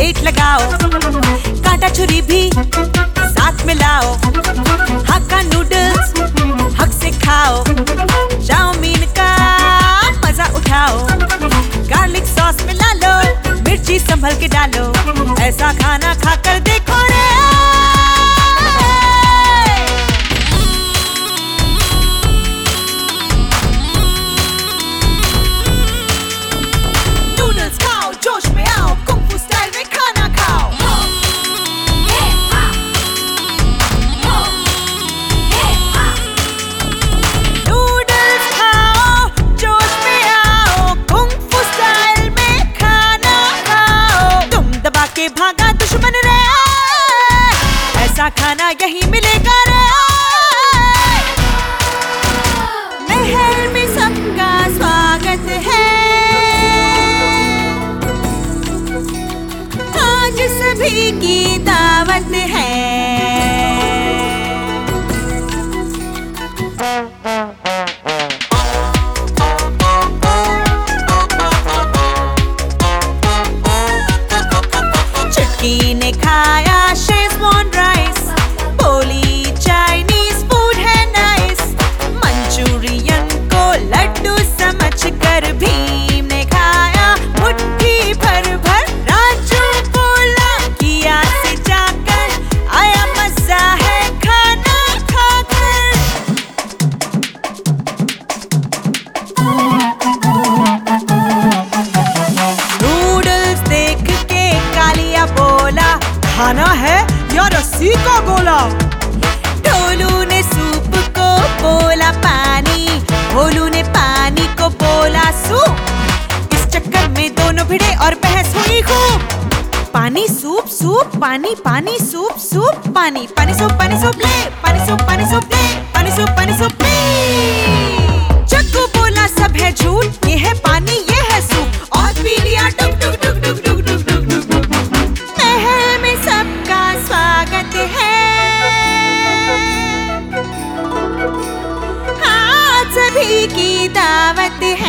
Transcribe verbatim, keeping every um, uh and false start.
Plate लगाओ, कांटा छुरी भी साथ में लाओ, हक्का नूडल्स हक से खाओ, चाउमीन का मजा उठाओ, गार्लिक सॉस मिला लो, मिर्ची संभल के डालो, ऐसा खाना खाकर देखो रे। नूडल्स खाओ, जोश में आओ, कुंग-फू स्टाइल में खाना खाओ। नूडल्स खाओ, जोश में आओ, कुंग-फू स्टाइल में खाना खाओ। तुम दबा के भागा दुश्मन रे, ऐसा खाना यही मिलेगा रे। महल में सबका स्वागत है, आज सभी की दावत है। चुटकी ने खाया शेजवान राइस, बोली चाइनीज फूड है नाइस, मंचूरियन को लड्डू समझकर भीम ने खाया मुट्ठी भर भर। राजू बोला किया से जाकर आया मजा है खाना खाकर। नूडल्स देख के कालिया बोला, खाना है या रस्सी का गोला। ढोलू ने सूप को बोला पानी, भोलू ने पानी को बोला सूप। इस चक्कर में दोनों भिड़े और बहस हुई खूब। पानी सूप सूप, पानी पानी सूप सूप, पानी पानी सूप पानी सूप ले, पानी सूप पानी सूप ले, पानी सूप पानी सूप ले। जग्गू बोला सब है झूठ, ये है पानी ये है सूप, और पी लिया टुक टुक टुक टुक टुक टुक टुक टुक टुक। महल में सबका स्वागत है, आज सभी की दावत है।